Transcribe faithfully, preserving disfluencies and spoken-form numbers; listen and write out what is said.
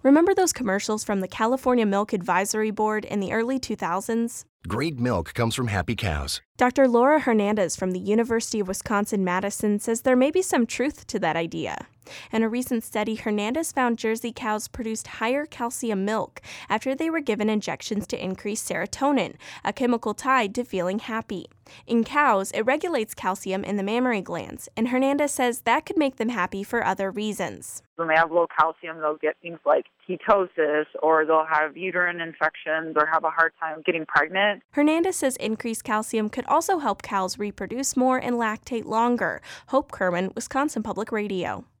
Remember those commercials from the California Milk Advisory Board in the early two thousands? Great milk comes from happy cows. Doctor Laura Hernandez from the University of Wisconsin-Madison says there may be some truth to that idea. In a recent study, Hernandez found Jersey cows produced higher calcium milk after they were given injections to increase serotonin, a chemical tied to feeling happy. In cows, it regulates calcium in the mammary glands, and Hernandez says that could make them happy for other reasons. When they have low calcium, they'll get things like ketosis, or they'll have uterine infections, or have a hard time getting pregnant. Hernandez says increased calcium could also help cows reproduce more and lactate longer. Hope Kerman, Wisconsin Public Radio.